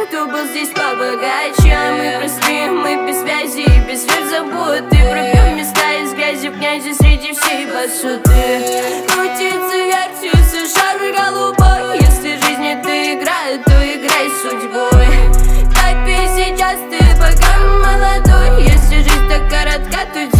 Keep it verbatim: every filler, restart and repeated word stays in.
кто был здесь побогаче. А мы простые, мы без связи, без сверхзаботы. Пропьем места из грязи в князи среди всей посуды. Крутится, вертится шар голубой. Если жизнь это игра, то играй с судьбой. Топи сейчас ты, пока молодой. Если жизнь так коротка, то